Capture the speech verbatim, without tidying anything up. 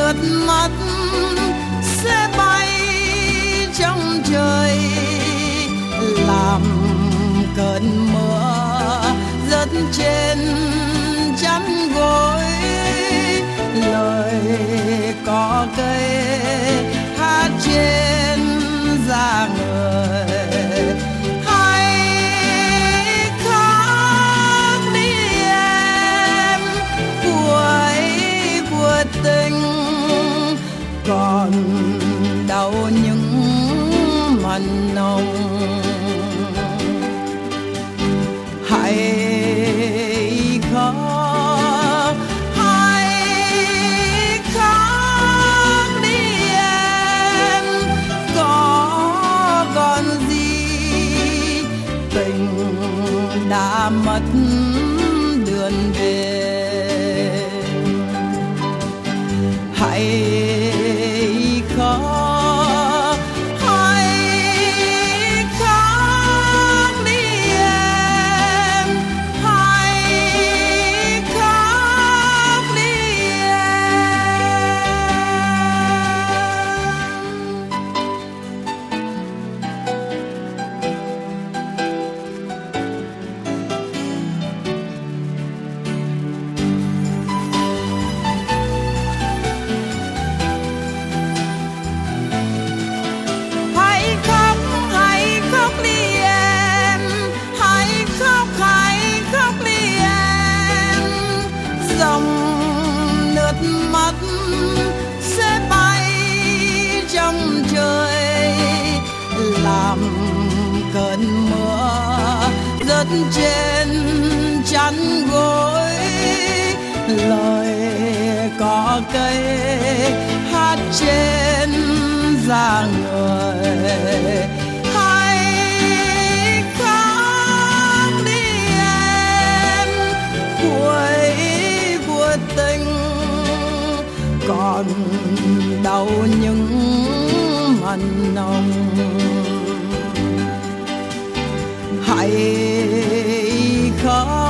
nước mắt sẽ bay trong trời, làm cơn mưa rớt trên chăn gối. Lời có cây hát trên da người, hãy khóc đi em, cuối cuộc tình còn đau những mặn nồng. Hãy khóc, hãy khóc đi em, có còn gì tình đã mất đường về. Hãy khóc, hãy khóc đi em, hãy khóc đi em. Hãy khóc, hãy khóc đi em, hãy khóc, hãy khóc đi em. Dòng nước mắt sẽ bay trong trời, làm cơn mưa rớt trên chăn gối. Lời có cây hát trên da người, hãy khóc đi em, cuối cuộc tình còn đau những mặn nồng. Hãy khóc,